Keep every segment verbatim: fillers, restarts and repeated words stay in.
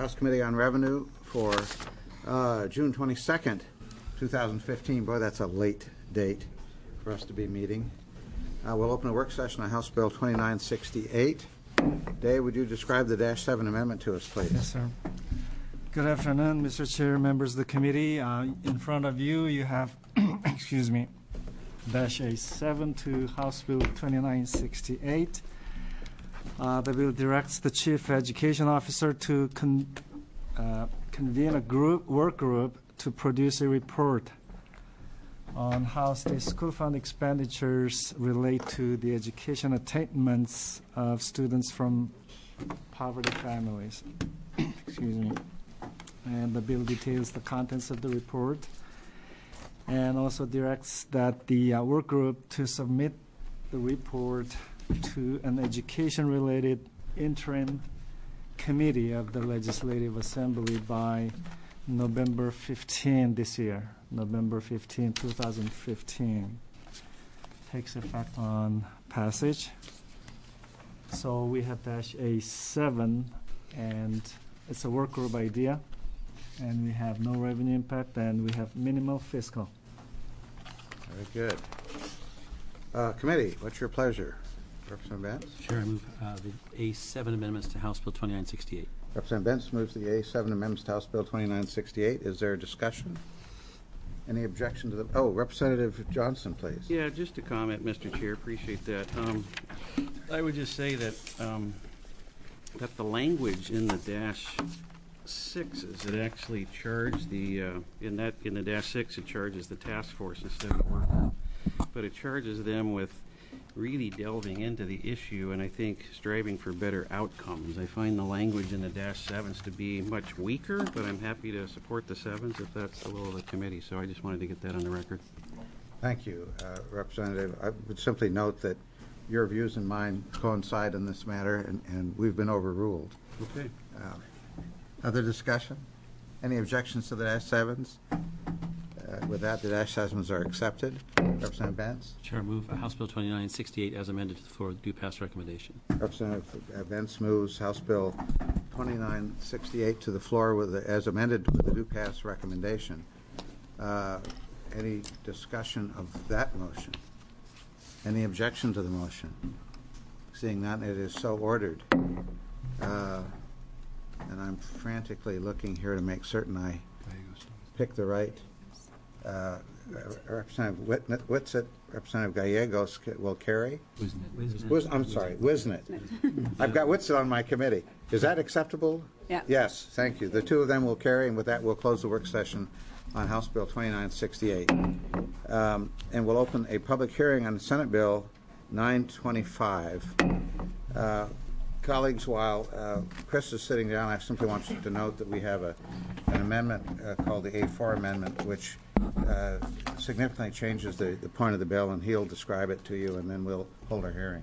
House Committee on Revenue for uh, June twenty-second, two thousand fifteen. Boy, that's a late date for us to be meeting. Uh, we'll open a work session on House Bill twenty-nine sixty-eight. Dave, would you describe the Dash seven amendment to us, please? Yes, sir. Good afternoon, Mister Chair, members of the committee. Uh, in front of you, you have, excuse me, Dash A seven to House Bill twenty-nine sixty-eight. Uh, the bill directs the Chief Education Officer to con uh, convene a group work group to produce a report on how state school fund expenditures relate to the education attainments of students from poverty families. Excuse me. And the bill details the contents of the report and also directs that the uh, work group to submit the report to an education-related interim committee of the Legislative Assembly by November fifteenth this year. November fifteenth, two thousand fifteen. Takes effect on passage. So we have Dash A seven, and it's a work group idea, and we have no revenue impact, and we have minimal fiscal. Very good. Uh, committee, what's your pleasure? Representative Bentz? Chair, I move uh, the A seven amendments to House Bill twenty-nine sixty-eight. Representative Bentz moves the A seven amendments to House Bill twenty-nine sixty-eight. Is there a discussion? Any objection to the... Oh, Representative Johnson, please. Yeah, just a comment, Mister Chair. Appreciate that. Um, I would just say that um, that the language in the dash six is it actually charged the uh, in that in the dash six it charges the task force instead of the work group, but it charges them with really delving into the issue and I think striving for better outcomes. I find the language in the dash sevens to be much weaker, but I'm happy to support the sevens if that's the will of the committee. So I just wanted to get that on the record. Thank you, uh, Representative. I would simply note that your views and mine coincide in this matter, and, and we've been overruled. Okay. Uh, other discussion? Any objections to the dash sevens? Uh, with that, the dash sevens are accepted. Representative Bentz? Chair, move House Bill twenty-nine sixty-eight as amended to the floor with due pass recommendation. Representative Bentz moves House Bill twenty-nine sixty-eight to the floor with the, as amended with the due pass recommendation. Uh, any discussion of that motion? Any objection to the motion? Seeing none, it is so ordered. Uh, and I'm frantically looking here to make certain I pick the right. Uh, Representative Whitsitt, Representative Gallegos will carry. Wisnet. Wis I'm sorry, Wisnet. I've got Whitsitt on my committee. Is that acceptable? Yeah. Yes, thank you. The two of them will carry, and with that, we'll close the work session on House Bill twenty-nine sixty-eight. Um, and we'll open a public hearing on Senate Bill nine twenty-five. Uh, colleagues, while uh, Chris is sitting down, I simply want you to note that we have a, an amendment uh, called the A four Amendment, which uh, significantly changes the, the point of the bill, and he'll describe it to you, and then we'll hold our hearing.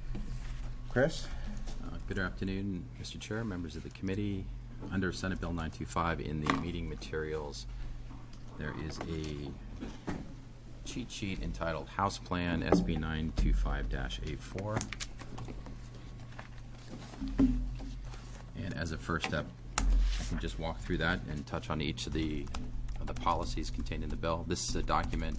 Chris? Uh, good afternoon, Mister Chair, members of the committee. Under Senate Bill nine twenty-five in the meeting materials, there is a cheat sheet entitled House Plan S B nine twenty-five dash A four. And as a first step, I can just walk through that and touch on each of the, of the policies contained in the bill. This is a document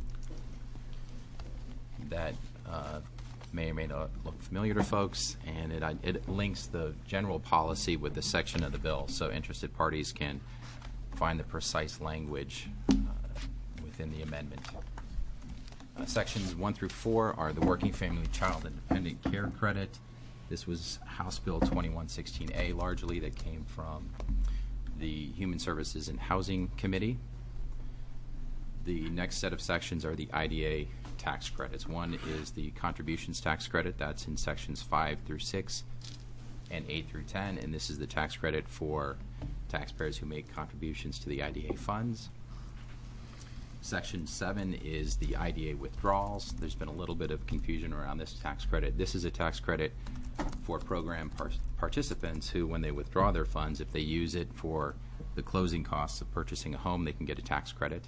that uh, may or may not look familiar to folks, and it, it links the general policy with the section of the bill, so interested parties can find the precise language uh, within the amendment. Uh, sections one through four are the Working Family Child Independent Care Credit. This was House Bill twenty-one sixteen A largely that came from the Human Services and Housing Committee. The next set of sections are the I D A tax credits. One is the contributions tax credit. That's in sections five through six and eight through ten, and this is the tax credit for taxpayers who make contributions to the I D A funds. Section seven is the I D A withdrawals. There's been a little bit of confusion around this tax credit. This is a tax credit for program par participants who, when they withdraw their funds, if they use it for the closing costs of purchasing a home, they can get a tax credit.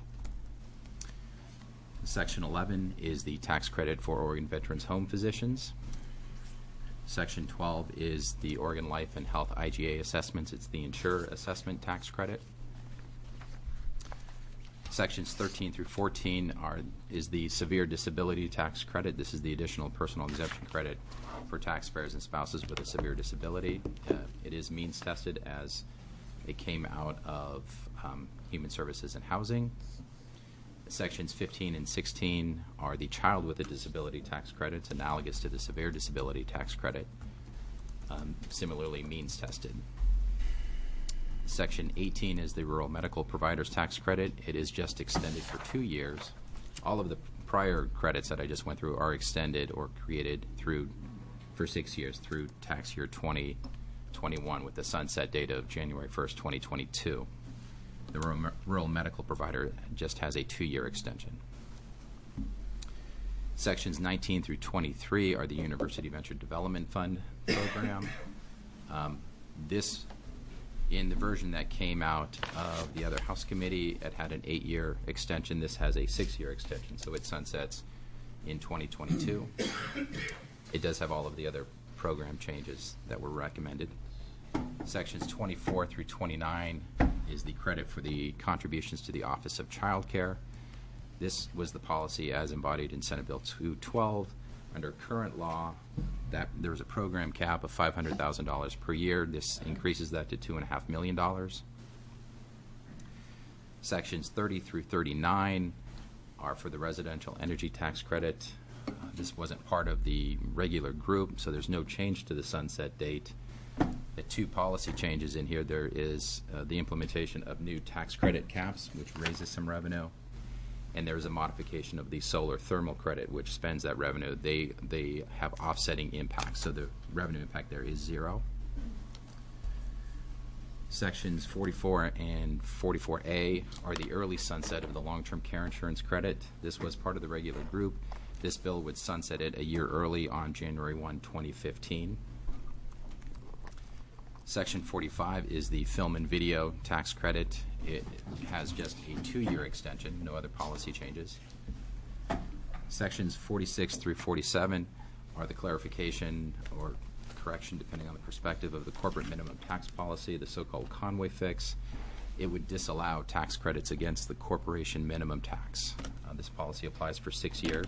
Section eleven is the tax credit for Oregon Veterans Home Physicians. Section twelve is the Oregon Life and Health I G A assessments. It's the insurer assessment tax credit. Sections thirteen through fourteen are is the severe disability tax credit. This is the additional personal exemption credit for taxpayers and spouses with a severe disability. Uh, it is means tested as it came out of um, Human Services and Housing. Sections fifteen and sixteen are the child with a disability tax credits, analogous to the severe disability tax credit, um, similarly means tested. Section eighteen is the rural medical providers tax credit. It is just extended for two years. All of the prior credits that I just went through are extended or created through for six years through tax year twenty twenty-one with the sunset date of January first, twenty twenty-two. The rural, rural medical provider just has a two-year extension. Sections nineteen through twenty-three are the University Venture Development Fund program. Um, this, in the version that came out of the other House committee, it had an eight-year extension. This has a six-year extension, so it sunsets in twenty twenty-two. It does have all of the other program changes that were recommended. Sections twenty-four through twenty-nine is the credit for the contributions to the Office of Child Care. This was the policy as embodied in Senate Bill two twelve. Under current law, that there was a program cap of five hundred thousand dollars per year. This increases that to two point five million dollars. Sections thirty through thirty-nine are for the residential energy tax credit. Uh, this wasn't part of the regular group, so there's no change to the sunset date. The two policy changes in here, there is uh, the implementation of new tax credit caps, which raises some revenue, and there's a modification of the solar thermal credit, which spends that revenue. They, they have offsetting impacts, so the revenue impact there is zero. Sections forty-four and forty-four A are the early sunset of the long-term care insurance credit. This was part of the regular group. This bill would sunset it a year early on January first, twenty fifteen. Section forty-five is the film and video tax credit. It has just a two-year extension, no other policy changes. Sections forty-six through forty-seven are the clarification or correction, depending on the perspective, of the corporate minimum tax policy, the so-called Conway fix. It would disallow tax credits against the corporation minimum tax. Uh, this policy applies for six years.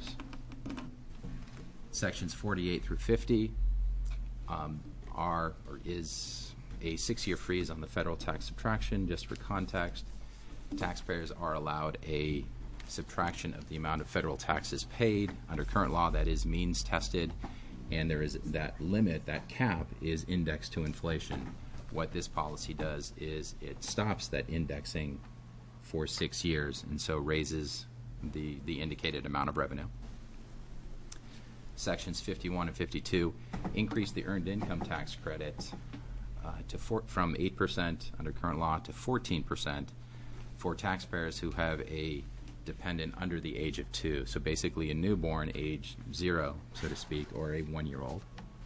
Sections forty-eight through fifty um, are or is a six-year freeze on the federal tax subtraction. Just for context, taxpayers are allowed a subtraction of the amount of federal taxes paid. Under current law, that is means tested, and there is that limit, that cap is indexed to inflation. What this policy does is it stops that indexing for six years and so raises the, the indicated amount of revenue. Sections fifty-one and fifty-two increase the earned income tax credit uh, to four, from eight percent under current law to fourteen percent for taxpayers who have a dependent under the age of two. So basically a newborn age zero, so to speak, or a one-year-old.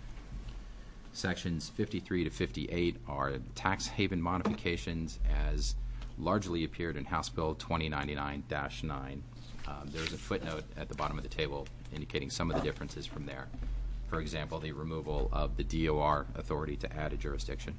Sections fifty-three to fifty-eight are tax haven modifications as largely appeared in House Bill twenty ninety-nine dash nine. Um, there's a footnote at the bottom of the table indicating some of the differences from there. For example, the removal of the D O R authority to add a jurisdiction.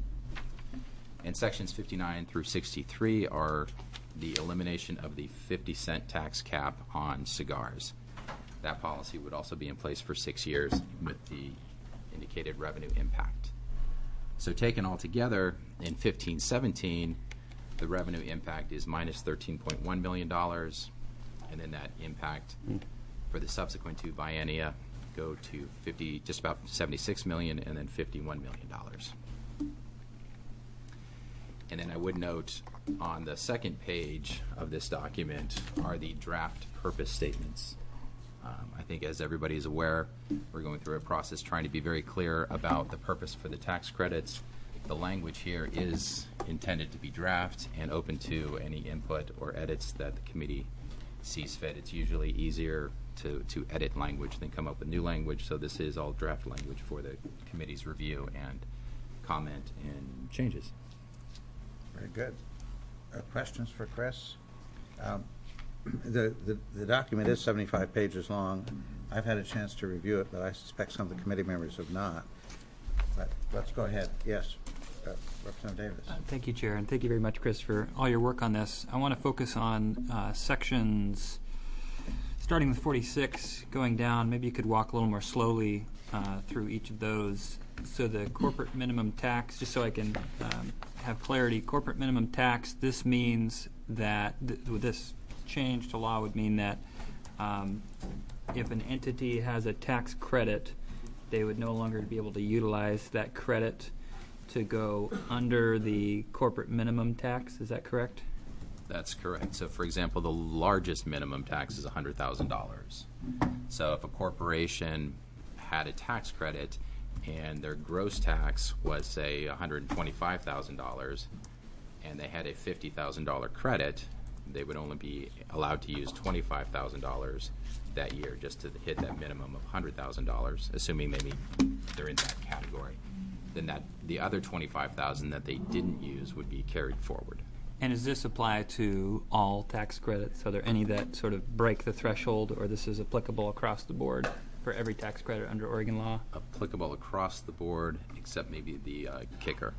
And sections fifty-nine through sixty-three are the elimination of the fifty cent tax cap on cigars. That policy would also be in place for six years with the indicated revenue impact. So taken all together, in fifteen seventeen, the revenue impact is minus thirteen point one million dollars, and then that impact for the subsequent two biennia go to fifty, just about seventy-six million dollars and then fifty-one million dollars. And then I would note on the second page of this document are the draft purpose statements. Um, I think as everybody is aware, we're going through a process trying to be very clear about the purpose for the tax credits. The language here is intended to be draft and open to any input or edits that the committee sees fit. It's usually easier to, to edit language than come up with new language, so this is all draft language for the committee's review and comment and changes. Very good. Uh, questions for Chris? Um, the, the, the document is seventy-five pages long. I've had a chance to review it, but I suspect some of the committee members have not. But let's go ahead. Yes, uh, Representative Davis. Uh, Thank you, Chair, and thank you very much, Chris, for all your work on this. I want to focus on uh, sections, starting with forty-six, going down. Maybe you could walk a little more slowly uh, through each of those. So the corporate minimum tax, just so I can um, have clarity, corporate minimum tax, this means that, th with this change to law would mean that um, if an entity has a tax credit, they would no longer be able to utilize that credit to go under the corporate minimum tax. Is that correct? That's correct. So, for example, the largest minimum tax is one hundred thousand dollars. So if a corporation had a tax credit and their gross tax was, say, one hundred twenty-five thousand dollars, and they had a fifty thousand dollar credit, they would only be allowed to use twenty-five thousand dollars that year just to hit that minimum of one hundred thousand dollars, assuming they meet, they're in that category. Then that the other twenty-five thousand dollars that they didn't use would be carried forward. And does this apply to all tax credits? Are there any that sort of break the threshold, or this is applicable across the board for every tax credit under Oregon law? Applicable across the board, except maybe the uh, kicker.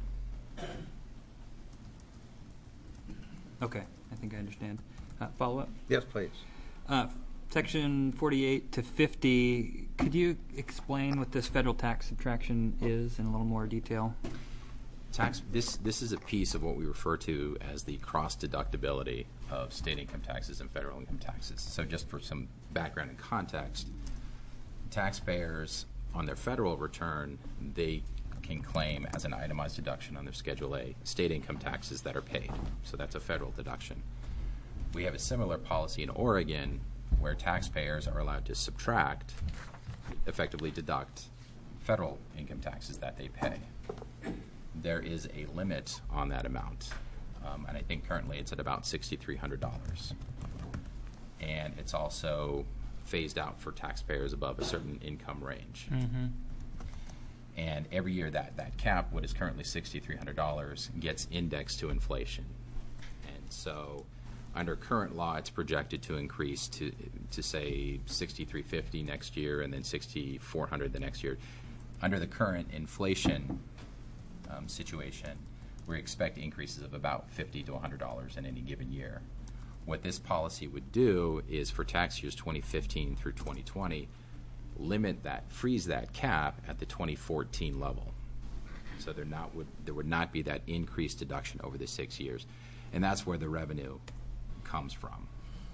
Okay, I think I understand. Uh, follow up? Yes, please. Uh, section forty-eight to fifty, could you explain what this federal tax subtraction is in a little more detail? Tax. This this is a piece of what we refer to as the cross deductibility of state income taxes and federal income taxes. So, just for some background and context, taxpayers on their federal return, they can claim as an itemized deduction on their Schedule A state income taxes that are paid. So that's a federal deduction. We have a similar policy in Oregon where taxpayers are allowed to subtract, effectively deduct, federal income taxes that they pay. There is a limit on that amount, um, and I think currently it's at about six thousand three hundred dollars. And it's also phased out for taxpayers above a certain income range. Mm-hmm. And every year that, that cap, what is currently six thousand three hundred dollars, gets indexed to inflation. And so under current law, it's projected to increase to, to say, six thousand three hundred fifty dollars next year and then six thousand four hundred dollars the next year. Under the current inflation um, situation, we expect increases of about fifty to one hundred dollars in any given year. What this policy would do is for tax years twenty fifteen through twenty twenty, limit that, freeze that cap at the twenty fourteen level. So there not would there would not be that increased deduction over the six years, and that's where the revenue comes from.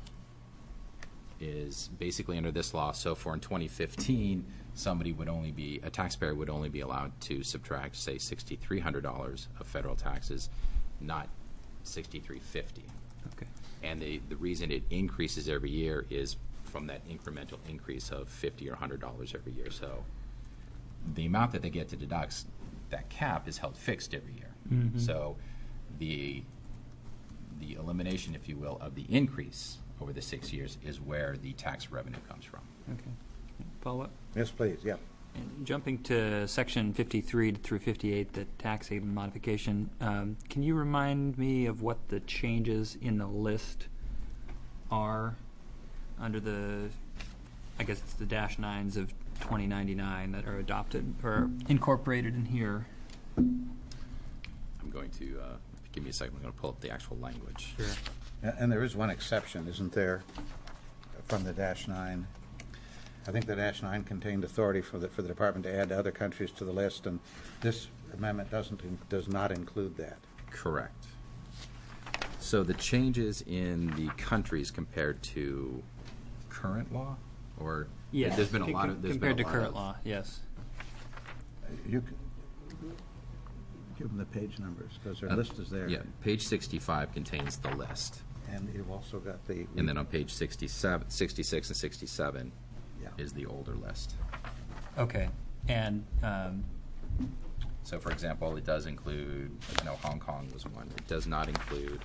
Is basically under this law. So for in twenty fifteen, somebody would only be a taxpayer would only be allowed to subtract, say, six thousand three hundred dollars of federal taxes, not six thousand three hundred fifty dollars. Okay. And the the reason it increases every year is from that incremental increase of fifty or one hundred dollars every year. So the amount that they get to deduct, that cap is held fixed every year. Mm-hmm. So the the elimination, if you will, of the increase over the six years is where the tax revenue comes from. Okay. Follow up? Yes, please. Yeah. And jumping to section fifty-three through fifty-eight, the tax haven modification, um, can you remind me of what the changes in the list are under the, I guess it's the dash nines of twenty ninety-nine that are adopted or incorporated in here? I'm going to, uh, give me a second, I'm going to pull up the actual language. Sure. A- And there is one exception, isn't there, from the dash nine? I think the dash nine contained authority for the, for the department to add other countries to the list, and this amendment doesn't, in- does not include that. Correct. So the changes in the countries compared to current law, or Yes. there's been a c- lot c- of there's compared been a to lot current of, law, yes. Uh, You can give them the page numbers, because their uh, list is there. Yeah, page sixty-five contains the list, And you've also got the. and then on page sixty-seven, sixty-six, and sixty-seven Yeah. is the older list. Okay. And um, So, for example, it does include, I know Hong Kong was one. It does not include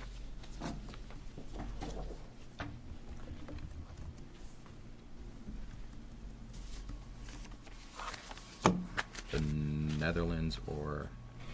the Netherlands or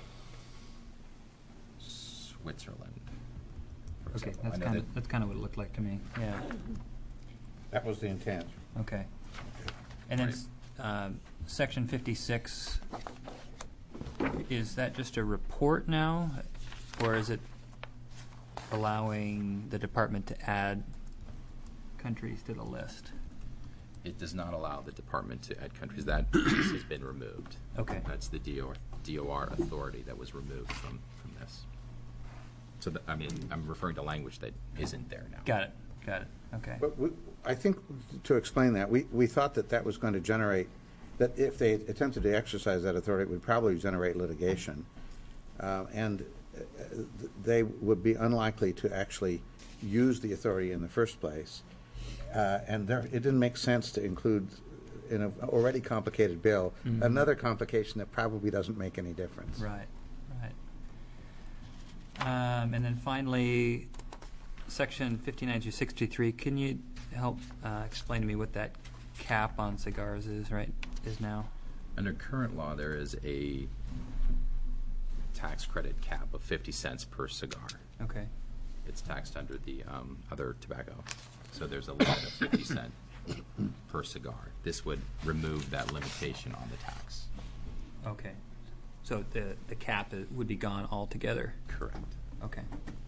Switzerland. for okay, example. I that's know kind that- of that's kind of what it looked like to me. Yeah. That was the intent. Okay. And then um, section fifty-six, is that just a report now, or is it allowing the department to add countries to the list? It does not allow the department to add countries. That piece has been removed. Okay. That's the D O R, D O R authority that was removed from, from this. So, the, I mean, I'm referring to language that isn't there now. Got it, got it, okay. But we, I think, to explain that, we, we thought that that was going to generate, that if they attempted to exercise that authority, it would probably generate litigation. Uh, and uh, they would be unlikely to actually use the authority in the first place. Uh, and there, it didn't make sense to include in an already complicated bill Mhm. another complication that probably doesn't make any difference. Right, right. Um, and then finally, section fifty-nine to sixty-three, can you help uh, explain to me what that cap on cigars is, right, is now? Under current law, there is a tax credit cap of fifty cents per cigar. Okay, It's taxed under the um, other tobacco. So there's a limit of fifty cents per cigar. This would remove that limitation on the tax. okay. So the, the cap i- would be gone altogether? Correct. Okay.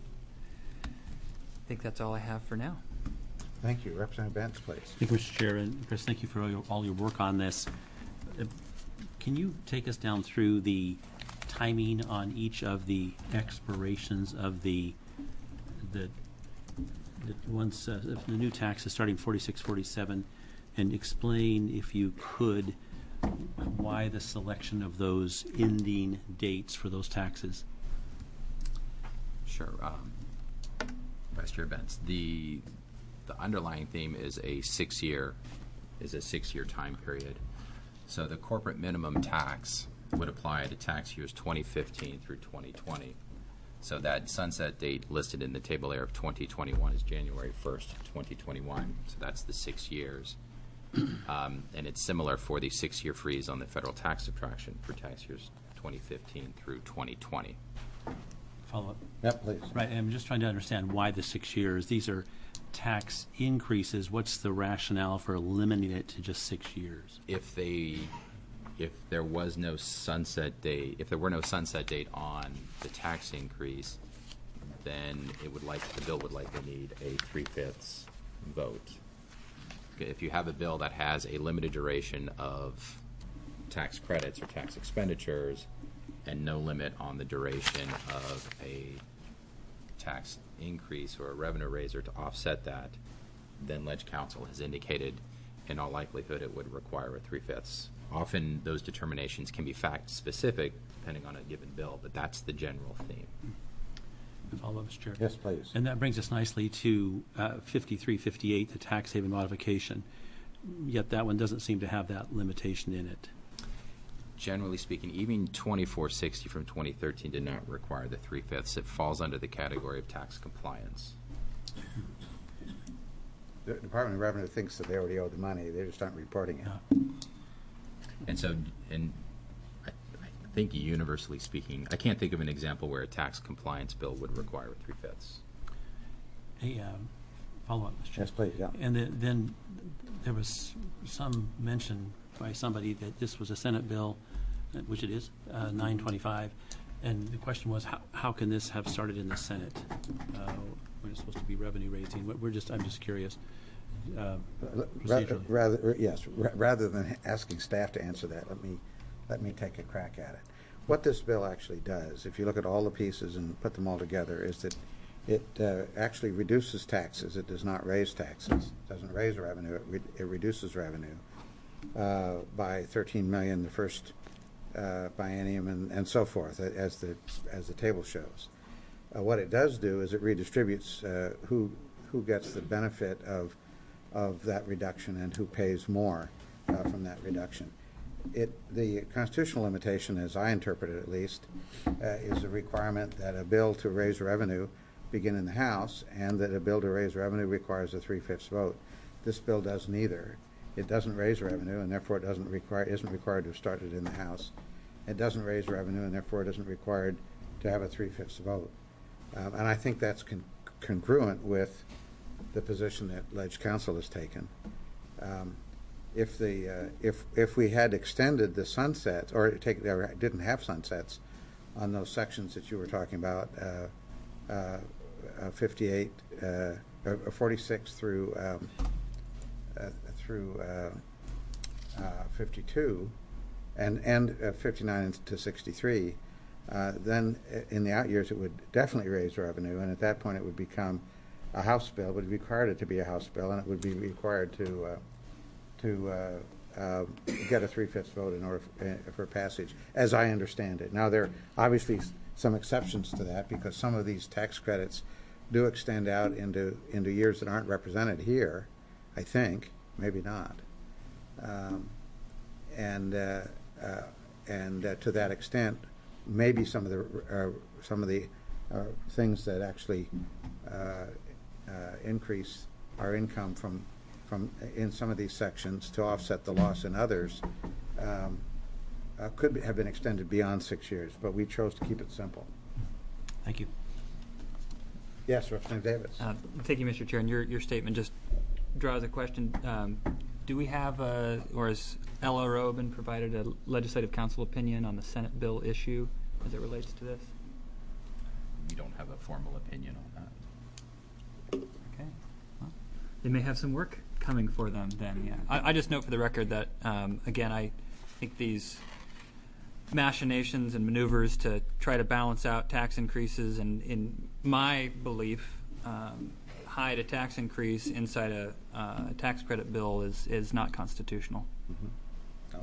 I think that's all I have for now. Thank you. Representative Benz, please. Thank you, Mister Chair, and Chris, thank you for all your, all your work on this. Uh, Can you take us down through the timing on each of the expirations of the, the, the ones, uh, of the new taxes starting forty-six, forty-seven, and explain, if you could, why the selection of those ending dates for those taxes? Sure. Um, Vice Chair Benz, the the underlying theme is a six-year is a six-year time period. So the corporate minimum tax would apply to tax years twenty fifteen through twenty twenty. So that sunset date listed in the table there of twenty twenty-one is January first, twenty twenty-one. So that's the six years. Um, and it's similar for the six-year freeze on the federal tax subtraction for tax years twenty fifteen through twenty twenty. Follow up. Yep, please. Right, I'm just trying to understand why the six years. These are tax increases. What's the rationale for limiting it to just six years? If they, if there was no sunset date, if there were no sunset date on the tax increase, then it would like, the bill would likely need a three-fifths vote. Okay, if you have a bill that has a limited duration of tax credits or tax expenditures and no limit on the duration of a tax increase or a revenue raiser to offset that, then Ledge Council has indicated in all likelihood it would require a three-fifths. Often those determinations can be fact-specific depending on a given bill, but that's the general theme. Follow up, Mister Chair. Yes, please. And that brings us nicely to uh, fifty-three fifty-eight, the tax haven modification. Yet that one doesn't seem to have that limitation in it. Generally speaking, even twenty-four sixty from twenty thirteen did not require the three-fifths. It falls under the category of tax compliance. The Department of Revenue thinks that they already owe the money. They just aren't reporting it. And so, and I, I think universally speaking, I can't think of an example where a tax compliance bill would require a three-fifths. A um, follow up, Mister Chair. Yes, please, yeah. And the, then there was some mention by somebody that this was a Senate bill, uh, which it is, uh, nine twenty-five, and the question was, how, how can this have started in the Senate? Uh, when it's supposed to be revenue raising. We're just, I'm just curious. Uh, Rather, procedurally. rather, yes, ra- rather than asking staff to answer that, let me, let me take a crack at it. What this bill actually does, if you look at all the pieces and put them all together, is that it uh, actually reduces taxes. It does not raise taxes. It doesn't raise revenue. It, re- it reduces revenue uh, by thirteen million the first uh, biennium and, and so forth, as the as the table shows. Uh, what it does do is it redistributes uh, who who gets the benefit of of that reduction and who pays more uh, from that reduction. It the constitutional limitation, as I interpret it at least, uh, is a requirement that a bill to raise revenue begin in the House, and that a bill to raise revenue requires a three-fifths vote. This bill does neither. It doesn't raise revenue, and therefore it doesn't require isn't required to have started in the House. It doesn't raise revenue, and therefore it isn't required to have a three-fifths vote. Um, and I think that's con- congruent with the position that Ledge Council has taken. Um, if the, uh, if, if we had extended the sunsets, or take, or didn't have sunsets on those sections that you were talking about, uh, uh, uh, fifty-eight, uh, or forty-six through, um, uh, through uh, uh, fifty-two, and, and uh, fifty-nine to sixty-three, uh, then uh, in the out years it would definitely raise revenue, and at that point it would become a House bill. It would be required it to be a House bill, and it would be required to uh, to uh, uh, get a three-fifths vote in order for, uh, for passage, as I understand it. Now, there are obviously some exceptions to that, because some of these tax credits do extend out into into years that aren't represented here, I think, maybe not. Um, and uh, uh, and uh, to that extent, maybe some of the uh, some of the uh, things that actually uh, uh, increase our income from from in some of these sections to offset the loss in others um, uh, could be, have been extended beyond six years, but we chose to keep it simple. Thank you. Yes, Representative Davis. Uh, Thank you, Mister Chair. And your, your statement just draws a question. Um, do we have, a, or has L R O been provided a legislative council opinion on the Senate bill issue as it relates to this? We don't have a formal opinion on that. Okay. Well, they may have some work coming for them then, yeah. I, I just note for the record that, um, again, I think these machinations and maneuvers to try to balance out tax increases, and in my belief, um, hide a tax increase inside a uh, tax credit bill is, is not constitutional. Mm-hmm.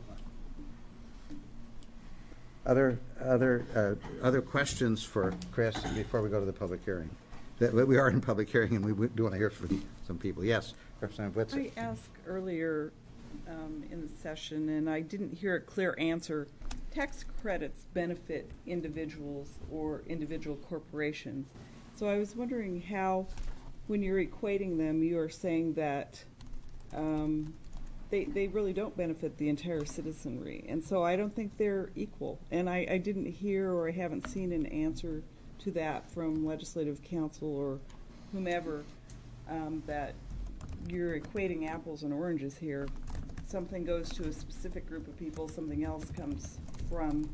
Other other uh, other questions for Chris before we go to the public hearing? That we are in public hearing, and we do want to hear from some people. Yes, Representative Whitsitt. I asked earlier um, in the session, and I didn't hear a clear answer. Tax credits benefit individuals or individual corporations. So I was wondering how, when you're equating them, you are saying that um, they, they really don't benefit the entire citizenry. And so I don't think they're equal. And I, I didn't hear, or I haven't seen an answer to that from legislative council or whomever, um, that you're equating apples and oranges here. Something goes to a specific group of people, something else comes from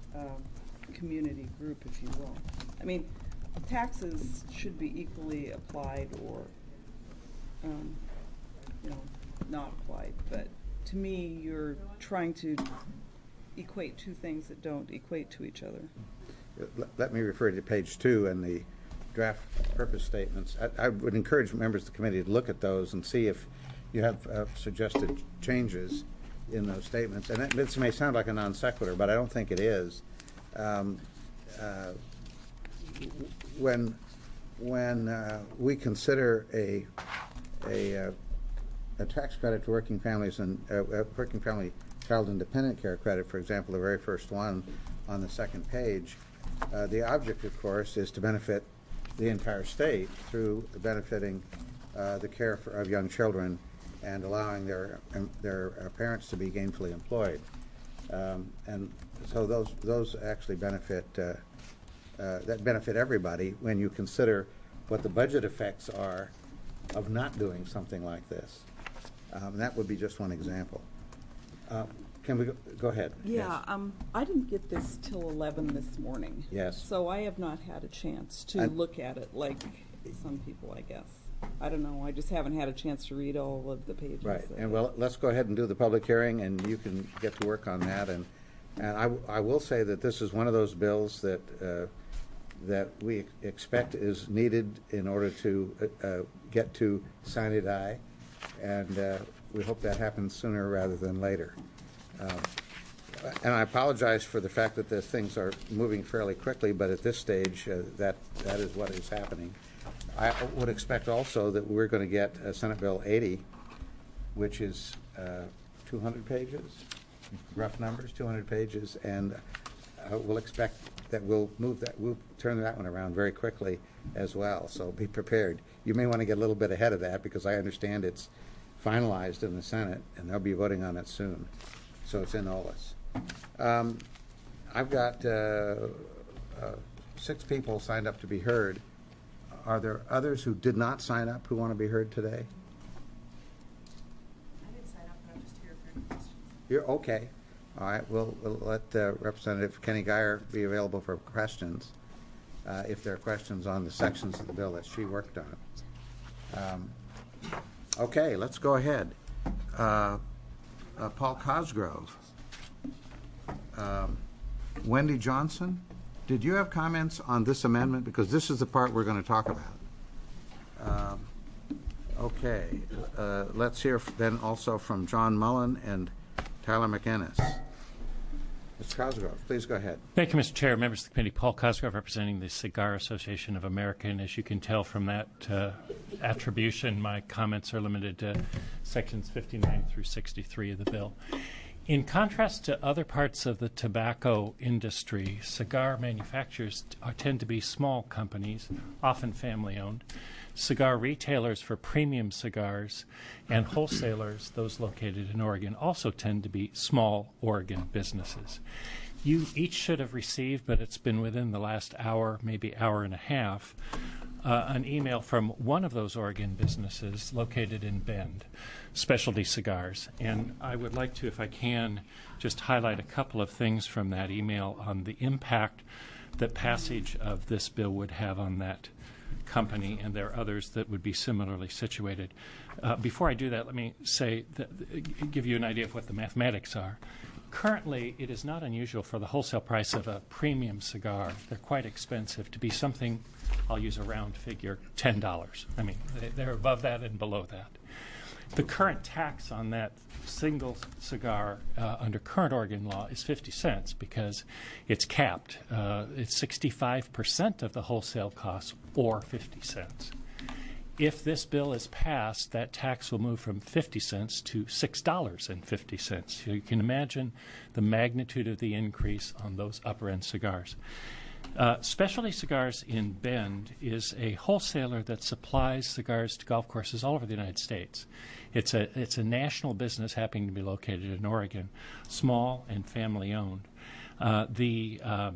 a community group, if you will. I mean, taxes should be equally applied or, um, you know, not applied. But to me, you're trying to equate two things that don't equate to each other. Let me refer to page two and the draft purpose statements. I, I would encourage members of the committee to look at those and see if you have uh, suggested changes in those statements. And it, this may sound like a non sequitur, but I don't think it is. Um, uh, when when uh, we consider a a, uh, a tax credit to working families and uh, uh, working family child independent care credit, for example, the very first one on the second page, uh, the object, of course, is to benefit the entire state through benefiting uh, the care for, of young children and allowing their um, their uh, parents to be gainfully employed, um, and so those those actually benefit uh, uh, that benefit everybody when you consider what the budget effects are of not doing something like this. Um, that would be just one example. Uh, can we go, go ahead? Yeah, Yes. um, I didn't get this till eleven this morning. Yes. So I have not had a chance to And- look at it like some people, I guess. I don't know, I just haven't had a chance to read all of the pages. Right, of and it. well, let's go ahead and do the public hearing, and you can get to work on that. And and I, w- I will say that this is one of those bills that uh, that we ex- expect is needed in order to uh, uh, get to sine die, and uh, we hope that happens sooner rather than later. Um, and I apologize for the fact that the things are moving fairly quickly, but at this stage, uh, that that is what is happening. I would expect also that we're going to get uh, Senate Bill eighty, which is uh, two hundred pages, rough numbers, two hundred pages, and uh, we'll expect that we'll move that, we'll turn that one around very quickly as well, so be prepared. You may want to get a little bit ahead of that, because I understand it's finalized in the Senate, and they'll be voting on it soon, so it's in OLS. Um, I've got uh, uh, six people signed up to be heard. Are there others who did not sign up who want to be heard today? I didn't sign up, but I'm just here You're okay. All right, we'll, we'll let uh, Representative Kenny Geyer be available for questions, uh, if there are questions on the sections of the bill that she worked on. Um, okay, let's go ahead. Uh, uh, Paul Cosgrove. Um, Wendy Johnson, did you have comments on this amendment? Because this is the part we're going to talk about. Um, okay, uh, let's hear f- then also from John Mullen and Tyler McInnes. Mister Cosgrove, please go ahead. Thank you, Mister Chair, members of the committee. Paul Cosgrove, representing the Cigar Association of America. And as you can tell from that uh, attribution, my comments are limited to sections fifty-nine through sixty-three of the bill. In contrast to other parts of the tobacco industry, cigar manufacturers t- are, tend to be small companies, often family-owned. Cigar retailers for premium cigars and wholesalers, those located in Oregon, also tend to be small Oregon businesses. You each should have received, but it's been within the last hour, maybe hour and a half, uh, an email from one of those Oregon businesses located in Bend, Specialty Cigars. And I would like to, if I can, just highlight a couple of things from that email on the impact that passage of this bill would have on that company, and there are others that would be similarly situated. Uh, before I do that, let me say that, give you an idea of what the mathematics are. Currently, it is not unusual for the wholesale price of a premium cigar, they're quite expensive, to be something, I'll use a round figure, ten dollars. I mean, they, they're above that and below that. The current tax on that single cigar uh, under current Oregon law is fifty cents because it's capped. Uh, it's sixty-five percent of the wholesale cost, or fifty cents. If this bill is passed, that tax will move from fifty cents to six dollars and fifty cents. So you can imagine the magnitude of the increase on those upper-end cigars. Uh, Specialty Cigars in Bend is a wholesaler that supplies cigars to golf courses all over the United States. It's a it's a national business happening to be located in Oregon, small and family-owned. Uh, the uh,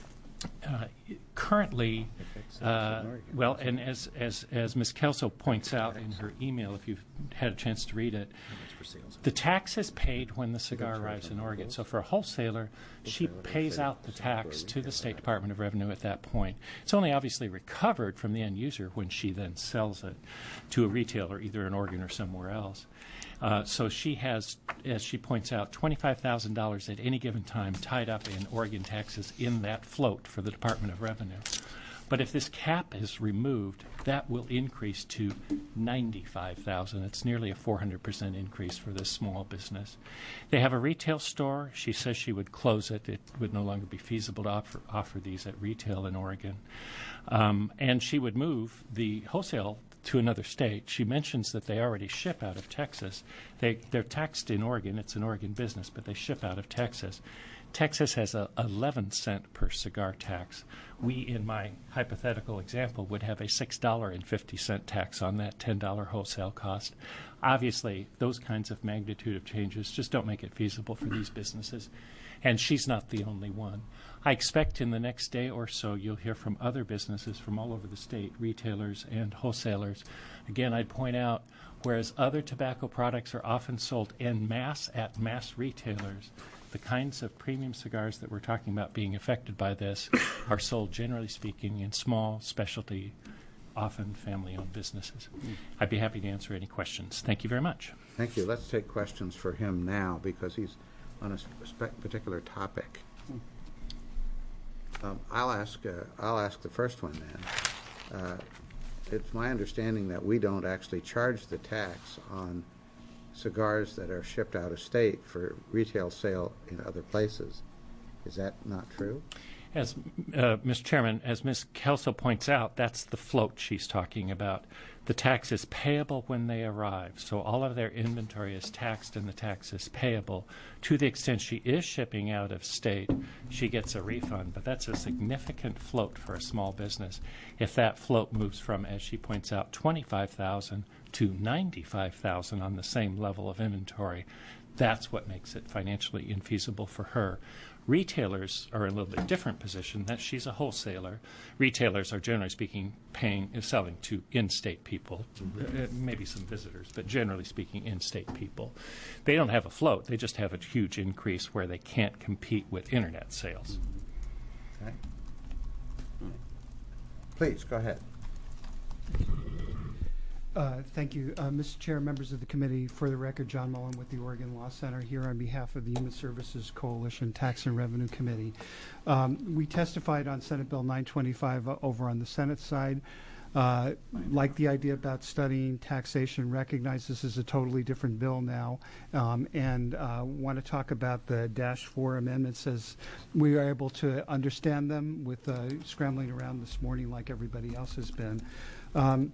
uh, currently, uh, well, and as as as Miz Kelso points out in her email, if you've had a chance to read it, the tax is paid when the cigar arrives in Oregon. So for a wholesaler, she pays out the tax to the State Department of Revenue at that point. It's only obviously recovered from the end user when she then sells it to a retailer, either in Oregon or somewhere else. Uh, so she has, as she points out, twenty-five thousand dollars at any given time tied up in Oregon taxes in that float for the Department of Revenue. But if this cap is removed, that will increase to ninety-five thousand dollars. It's nearly a four hundred percent increase for this small business. They have a retail store. She says she would close it. It would no longer be feasible to offer, offer these at retail in Oregon. Um, and she would move the wholesale to another state. She mentions that they already ship out of Texas. They, they're taxed in Oregon. It's an Oregon business, but they ship out of Texas. Texas has a eleven cent per cigar tax. We, in my hypothetical example, would have a six dollars and fifty cents tax on that ten dollars wholesale cost. Obviously, those kinds of magnitude of changes just don't make it feasible for these businesses. And she's not the only one. I expect in the next day or so you'll hear from other businesses from all over the state, retailers and wholesalers. Again, I'd point out, whereas other tobacco products are often sold en masse at mass retailers, the kinds of premium cigars that we're talking about being affected by this are sold, generally speaking, in small, specialty, often family-owned businesses. I'd be happy to answer any questions. Thank you very much. Thank you. Let's take questions for him now because he's on a spe- particular topic. Um, I'll ask. Uh, I'll ask the first one then. Uh, it's my understanding that we don't actually charge the tax on cigars that are shipped out of state for retail sale in other places. Is that not true? As uh, Mister Chairman, as Miz Kelso points out, that's the float she's talking about. The tax is payable when they arrive, so all of their inventory is taxed and the tax is payable. To the extent she is shipping out of state, she gets a refund, but that's a significant float for a small business. If that float moves from, as she points out, twenty-five thousand dollars to ninety-five thousand on the same level of inventory. That's what makes it financially infeasible for her. Retailers are in a little bit different position, that she's a wholesaler. Retailers are, generally speaking, paying, selling to in-state people, uh, maybe some visitors, but generally speaking, in-state people. They don't have a float. They just have a huge increase where they can't compete with internet sales. Okay. Please, go ahead. Uh, Thank you. Uh, Mister Chair, members of the committee, for the record, John Mullen with the Oregon Law Center here on behalf of the Human Services Coalition Tax and Revenue Committee. Um, we testified on Senate Bill nine twenty-five uh, over on the Senate side. Uh, like the idea about studying taxation, recognize this is a totally different bill now, um, and uh, want to talk about the Dash four amendments as we are able to understand them with uh, scrambling around this morning like everybody else has been. Um,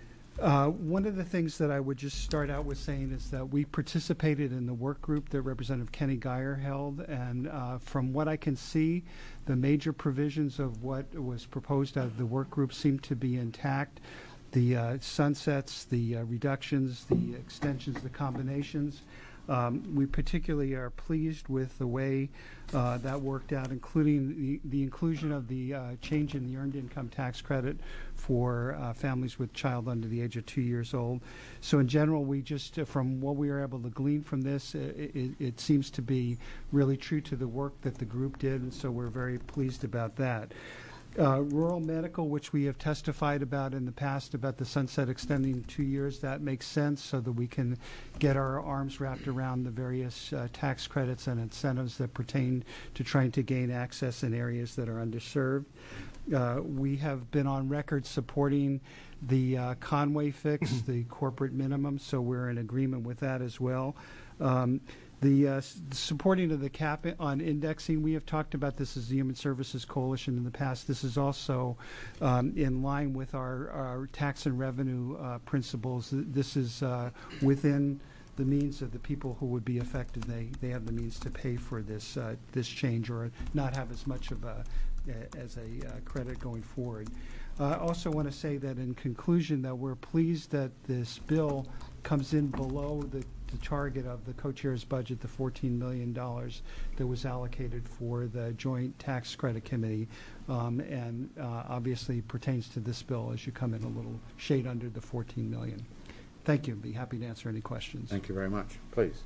Uh, one of the things that I would just start out with saying is that we participated in the work group that Representative Kenny Geyer held, and uh, from what I can see, the major provisions of what was proposed out of the work group seem to be intact. The uh, sunsets, the uh, reductions, the extensions, the combinations. Um, we particularly are pleased with the way uh, that worked out, including the, the inclusion of the uh, change in the earned income tax credit for uh, families with child under the age of two years old. So in general, we just, uh, from what we were able to glean from this, it, it, it seems to be really true to the work that the group did, and so we're very pleased about that. Uh, rural medical, which we have testified about in the past, about the sunset extending two years, that makes sense so that we can get our arms wrapped around the various uh, tax credits and incentives that pertain to trying to gain access in areas that are underserved. Uh, we have been on record supporting the uh, Conway fix, the corporate minimum, so we're in agreement with that as well. Um, The uh, s- supporting of the cap i- on indexing, we have talked about this as the Human Services Coalition in the past. This is also um, in line with our, our tax and revenue uh, principles. Th- This is uh, within the means of the people who would be affected. They they have the means to pay for this uh, this change or not have as much of a a- as a uh, credit going forward. Uh, I also want to say that in conclusion that we're pleased that this bill comes in below the, the target of the co-chair's budget, the fourteen million dollars that was allocated for the Joint Tax Credit Committee, um, and uh, obviously pertains to this bill as you come in a little shade under the fourteen million dollars. Thank you. Be happy to answer any questions. Thank you very much. Please.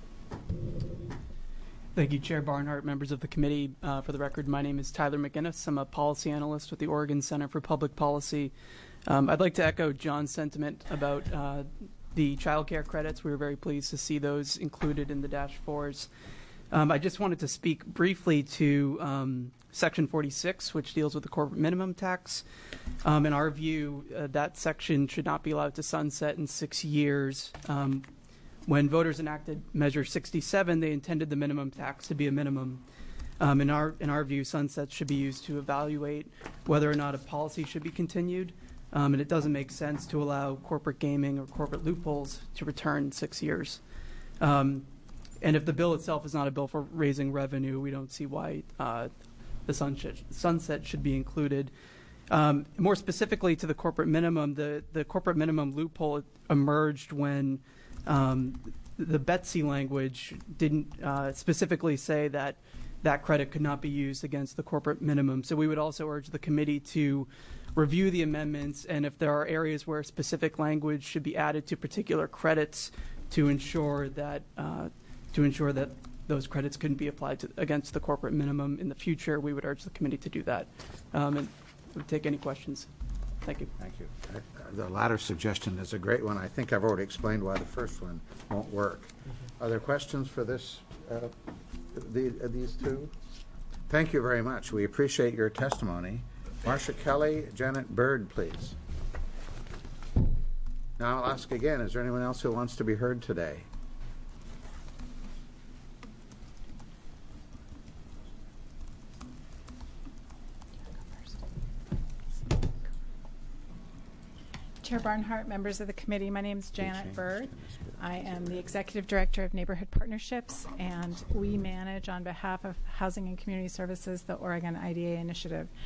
Thank you, Chair Barnhart, members of the committee. Uh, for the record, my name is Tyler McGinnis. I'm a policy analyst with the Oregon Center for Public Policy. Um, I'd like to echo John's sentiment about uh, the child care credits. We were very pleased to see those included in the Dash fours. Um, I just wanted to speak briefly to um, Section forty-six, which deals with the corporate minimum tax. Um, in our view, uh, that section should not be allowed to sunset in six years. Um, When voters enacted Measure sixty-seven, they intended the minimum tax to be a minimum. Um, in our in our view, sunsets should be used to evaluate whether or not a policy should be continued, um, and it doesn't make sense to allow corporate gaming or corporate loopholes to return six years. Um, and if the bill itself is not a bill for raising revenue, we don't see why uh, the sunset sunset should be included. Um, more specifically to the corporate minimum, the the corporate minimum loophole emerged when Um, the Betsy language didn't uh, specifically say that that credit could not be used against the corporate minimum. So we would also urge the committee to review the amendments, and if there are areas where specific language should be added to particular credits to ensure that uh, to ensure that those credits couldn't be applied to, against the corporate minimum in the future, we would urge the committee to do that. Um, and we'll take any questions. Thank you. Thank you. Uh, The latter suggestion is a great one. I think I've already explained why the first one won't work. Mm-hmm. Are there questions for this, uh, the, uh, these two? Thank you very much. We appreciate your testimony. Marcia Kelly, Janet Bird, please. Now I'll ask again, is there anyone else who wants to be heard today? Chair Barnhart, members of the committee, my name is Janet Bird. I am the Executive Director of Neighborhood Partnerships, and we manage on behalf of Housing and Community Services the Oregon I D A initiative.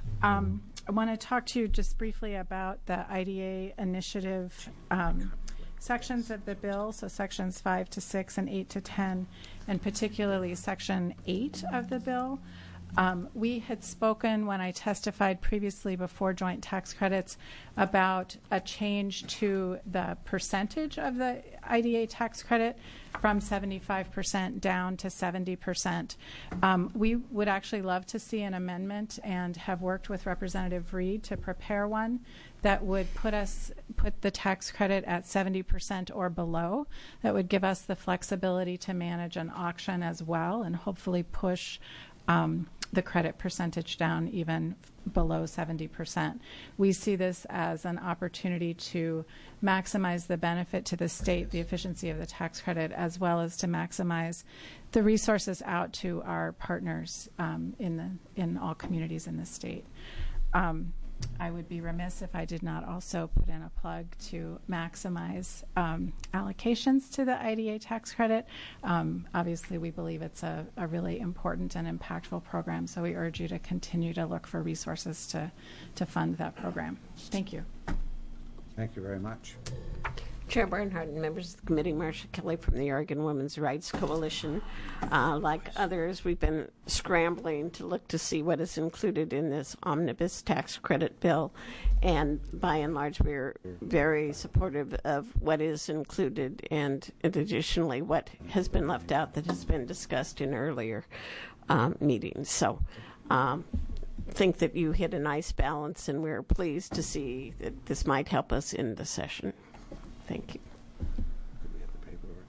Um, I want to talk to you just briefly about the I D A initiative um, sections of the bill, so sections five to six and eight to ten, and particularly section eight of the bill. Um, we had spoken when I testified previously before joint tax credits about a change to the percentage of the I D A tax credit from seventy-five percent down to seventy percent. Um, we would actually love to see an amendment and have worked with Representative Reed to prepare one that would put us put the tax credit at seventy percent or below. That would give us the flexibility to manage an auction as well and hopefully push um, the credit percentage down even below seventy percent. We see this as an opportunity to maximize the benefit to the state, the efficiency of the tax credit, as well as to maximize the resources out to our partners um, in the in all communities in the state. Um, I would be remiss if I did not also put in a plug to maximize um, allocations to the I D A tax credit. Um, obviously, we believe it's a, a really important and impactful program, so we urge you to continue to look for resources to, to fund that program. Thank you. Thank you very much. Chair Barnhart and members of the committee, Marcia Kelly from the Oregon Women's Rights Coalition. Uh, like others, we've been scrambling to look to see what is included in this omnibus tax credit bill, and by and large, we're very supportive of what is included and additionally what has been left out that has been discussed in earlier um, meetings. So um, think that you hit a nice balance, and we're pleased to see that this might help us in the session. Thank you. Could we have the paperwork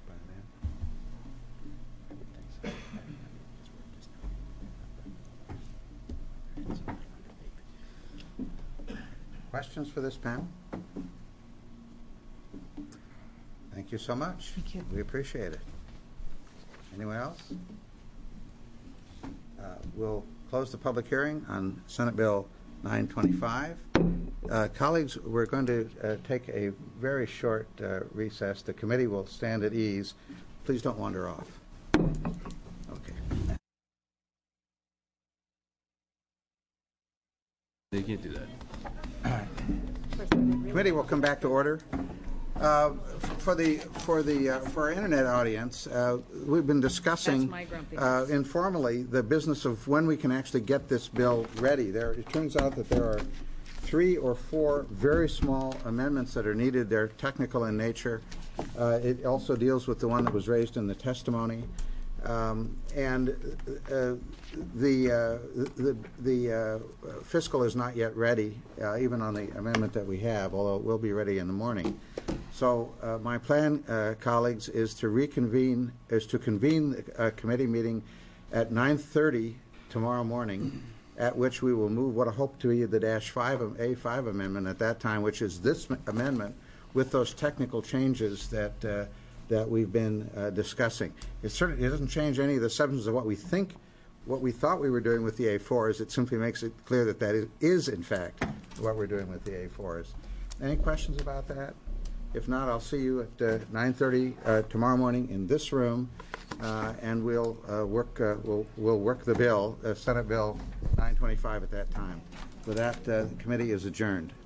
by then? Questions for this panel? Thank you so much. Thank you. We appreciate it. Anyone else? Uh, we'll close the public hearing on Senate Bill nine twenty-five. Uh, colleagues, we're going to uh, take a very short uh, recess. The committee will stand at ease. Please don't wander off. Okay. You can't do that. Committee will come back to order. Uh, for the for the uh, for our internet audience, uh, we've been discussing uh, informally the business of when we can actually get this bill ready. There, it turns out that there are three or four very small amendments that are needed. They're technical in nature. Uh, it also deals with the one that was raised in the testimony. Um, and uh, the uh, the, the uh, fiscal is not yet ready, uh, even on the amendment that we have, although it will be ready in the morning. So uh, my plan, uh, colleagues, is to reconvene, is to convene a committee meeting at nine thirty tomorrow morning, at which we will move what I hope to be the dash five A five amendment at that time, which is this amendment with those technical changes that uh, that we've been uh, discussing. It certainly it doesn't change any of the substance of what we think, what we thought we were doing with the A fours. It simply makes it clear that that is, is in fact, what we're doing with the A fours. Any questions about that? If not, I'll see you at uh, nine thirty uh, tomorrow morning in this room, uh, and we'll uh, work uh, we'll we'll work the bill, uh, Senate Bill nine twenty-five at that time. With that, uh, the committee is adjourned.